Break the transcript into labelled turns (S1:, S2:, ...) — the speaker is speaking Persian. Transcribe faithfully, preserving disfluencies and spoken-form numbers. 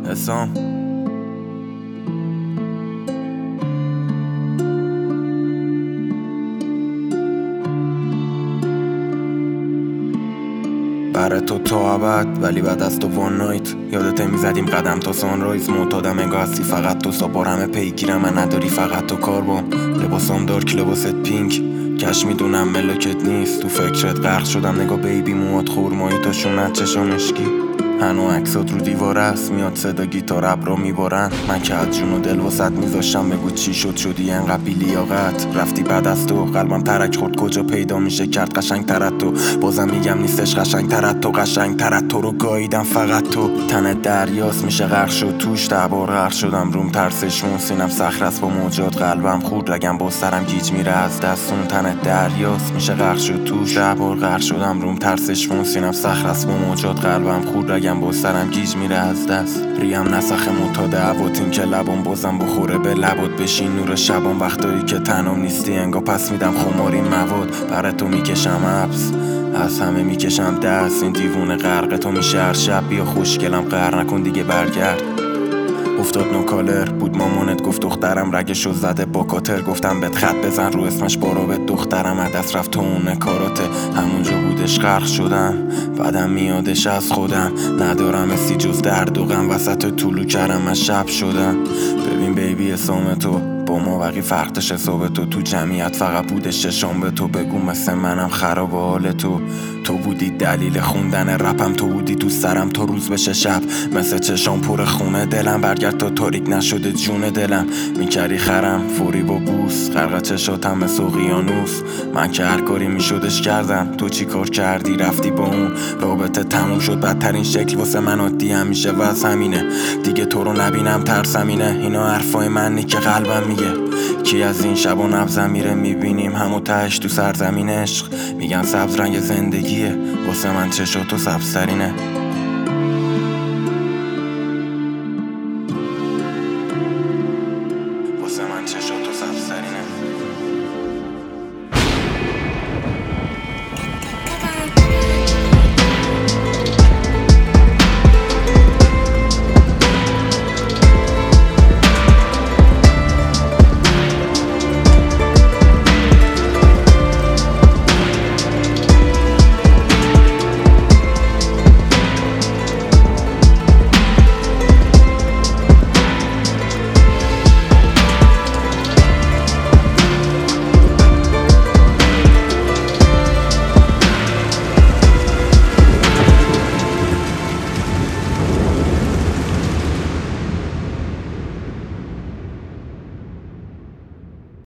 S1: حسام برای تو تا ابد، ولی بعد از تو وان نایت. یادت میزدیم قدم تا سانرایز. معتادم انگار هستی فقط تو، ساپار همه پیگیرم من نداری فقط تو کاربام. لباسام دارک لباست پینک، کش میدونم ملاکت نیست. تو فکرت غرق شدم، نگاه بیبی موات خورمایی تا شونت چشام اشکی. هنو عکسات رو دیوار است، میاد صدا گیتار ابرا میبارن. من که از جون و دل واسط میذاشتم، بگو چی شد شدی انقدر بی لیاقت. رفتی بعد از تو قلبم ترک خورد، کجا پیدا میشه کرد قشنگ ترت تو. بازم میگم نیستش قشنگ ترت تو، قشنگ ترت تو رو گاییدم فقط تو. تنت دریاست میشه غرق شد توش، ده بار غرق شدم روم ترسش مون. سینم صخره است با موجات، قلبم خورد رگم با سرم گیج میره از دستون. تنت دریاست میشه غرق شد توش، ده بار غرق شدم روم ترسش مون. سینم صخره است با موجات، قلبم خورد رگم با سرم گیج میره از دست. ریم نسخه معتاد عواتین که لبام بازم بخوره به لبات. بشین نور شبام وقتایی که تنام نیستی، انگا پس میدم خماری مواد. برای تو میکشم حبس، از همه میکشم دست. این دیوونه غرق تو میشه هر شب. بیا خوشگلم قهر نکن دیگه برگرد. افتاد نوکالر بود مامانت، گفت دخترم رگشو زده با کاتر. گفتم بهت خط بزن رو اسمش بارو به دخترم. عدس رفت تو اون کاراته، همونجا بودش غرق شدم. بعدم میادش از خودم، ندارم اسی جز درد و غم. وسط طولو کردم من شب شدم. ببین بیبی اسام تو با ما وقی فرق داشت حساب تو. تو جمعیت فقط بودش چشام به تو. بگو مثل منم خراب حال تو. تو بودی دلیل خوندن رپم، تو بودی تو سرم تا روز بشه شب. مثل چشام پر خونه دلم، برگرد تا تاریک نشده جون دلم. میکردی خرم فوری با بوس، غرق چشاتم مثل اقیانوس. من که هر کاری میشدش کردم، تو چی کار کردی رفتی با اون. رابطه تموم شد بدترین شکل واسه من عادی همیشه و از همینه. دیگه تو رو نبینم ترسم اینه. اینا حرفای منی که قلبم میگه. کی از این شبا نبزم میره، میبینیم همو تهش تو سرزمین عشق. میگن سبز رنگ زندگیه، واسه من چشاتو سبزترینه.